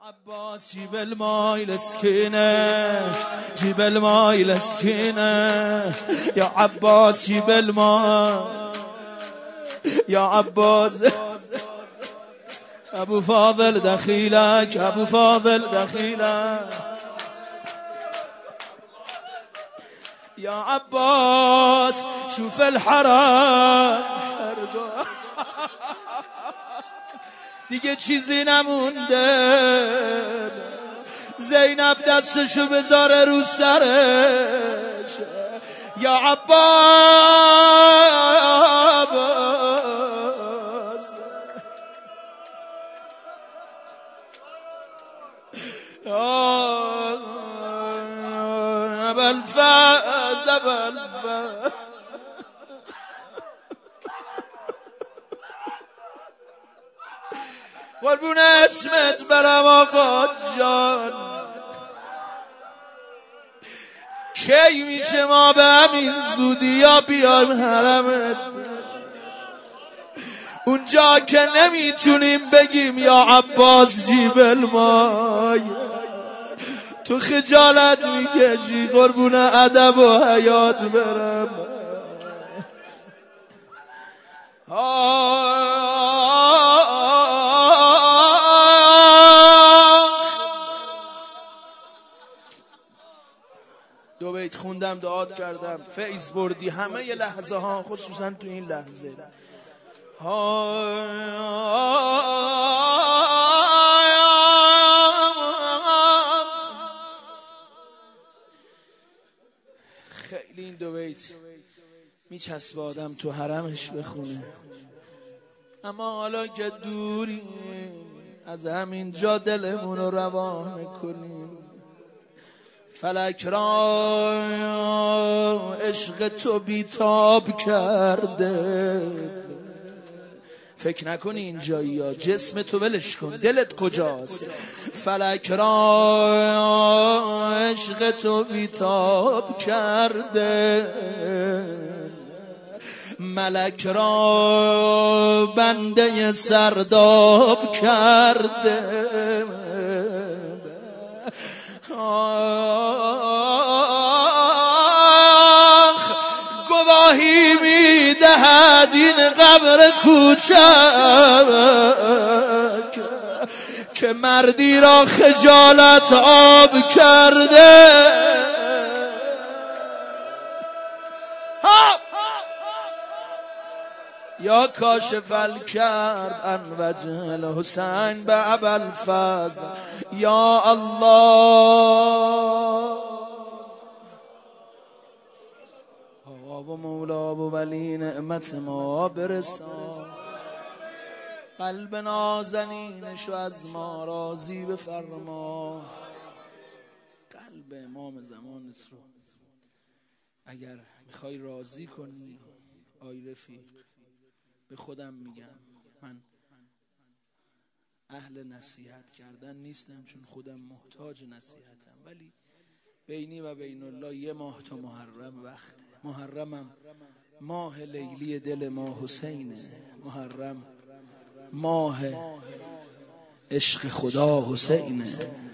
عباس جيب الماي لسكينة، جيب الماي لسكينة يا عباس، جيب الماي يا عباس. ابو فاضل دخيلك، ابو فاضل دخيلك يا عباس. شوف الحرام دیگه چیزی نمونده، زینب دستشو بذاره رو سرش یا عباس. ابوالفضل ابوالفضل قربون اسمت برم آقا جان. کی میشه ما به همین زودی یا بیایم حرمت، اونجا که نمیتونیم بگیم یا عباس جیب المای، تو خجالت میکشی قربون ادب و حیات برم. دو بیت خوندم، دعات کردم، فیض بردی همه ی لحظه ها، خصوصا تو این لحظه. خیلی این دو بیت میچسبه آدم تو حرمش بخونه، اما حالا که دوریم از همین جا دلمون رو روانه کنیم. فلک را عشق تو بیتاب کرده، فکر نکنی اینجایی یا جسم تو ولش کن، دلت کجاست؟ فلک را عشق تو بیتاب کرده، ملک را بنده سرداب کرده. گواهی میدهد این قبر کوچک که مردی را خجالت آب کرده. یا کاشف الکرب ان وجه الحسین به ابوالفضل یا الله. و مولا و ولی نعمت ما برسان، قلب نازنینشو از ما راضی بفرما. قلب امام زمان رو اگر میخوای راضی کنی آی رفیق، به خودم میگم من اهل نصیحت کردن نیستم چون خودم محتاج نصیحتم، ولی بینی و بین الله یه ماه تا محرم وقته. محرمم ماه لیلی دل ما حسینه، محرم ماه عشق خدا حسینه،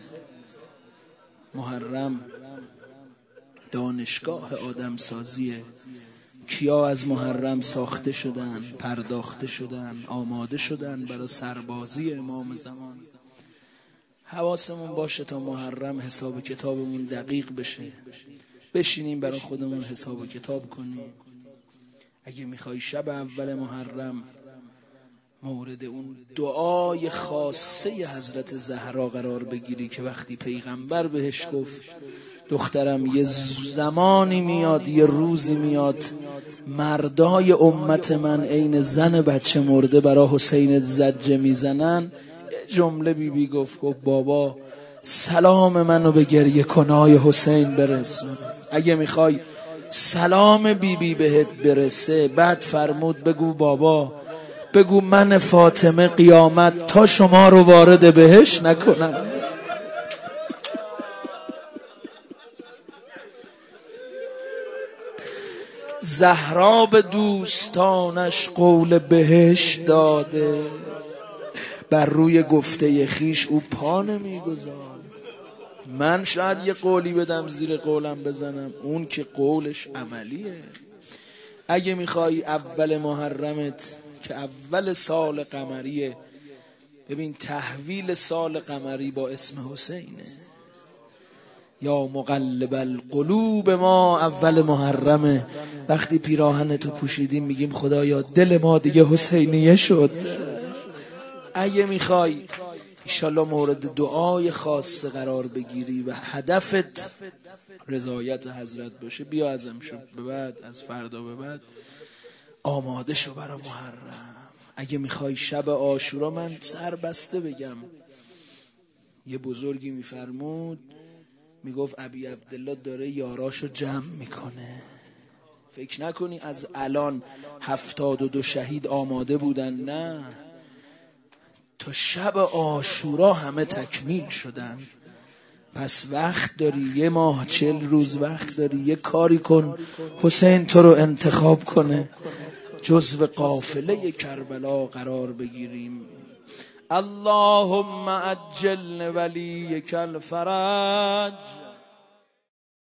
محرم دانشگاه آدم سازیه. کیا از محرم ساخته شدن، پرداخته شدن، آماده شدن برای سربازی امام زمان. حواسمون باشه تا محرم حساب کتابمون دقیق بشه، بشینیم برای خودمون حساب کتاب کنیم. اگه میخوای شب اول محرم مورد اون دعای خاصه حضرت زهرا قرار بگیری که وقتی پیغمبر بهش گفت دخترم یه زمانی میاد، یه روزی میاد مردای امت من عین زن بچه مرده برای حسین زجه میزنن، یه جمله بیبی گفت بابا سلام منو به گریه کنای حسین برسون. اگه میخوای سلام بیبی بهت برسه، بعد فرمود بگو بابا، بگو من فاطمه قیامت تا شما رو وارد بهش نکنم. زهرا به دوستانش قول بهش داده، بر روی گفته خیش او پا نمیگذار. من شاید یه قولی بدم زیر قولم بزنم، اون که قولش عملیه. اگه میخوای اول محرمت که اول سال قمریه، ببین تحویل سال قمری با اسم حسینه. یا مقلب القلوب ما اول محرمه. وقتی پیراهن تو پوشیدیم میگیم خدایا دل ما دیگه حسینیه شد. اگه میخوای انشالله مورد دعای خاص قرار بگیری و هدفت رضایت حضرت باشه، بیا از امشب به بعد، از فردا به بعد آماده شو برای محرم. اگه میخوای شب عاشورا، من سربسته بگم، یه بزرگی میفرمود، میگفت ابی عبدالله داره یاراشو جمع میکنه. فکر نکنی از الان 72 شهید آماده بودن، نه، تا شب عاشورا همه تکمیل شدن. پس وقت داری، 1 ماه 40 روز وقت داری، یه کاری کن حسین تو رو انتخاب کنه، جزو قافله کربلا قرار بگیریم. اللهم عجل ولیک الفرج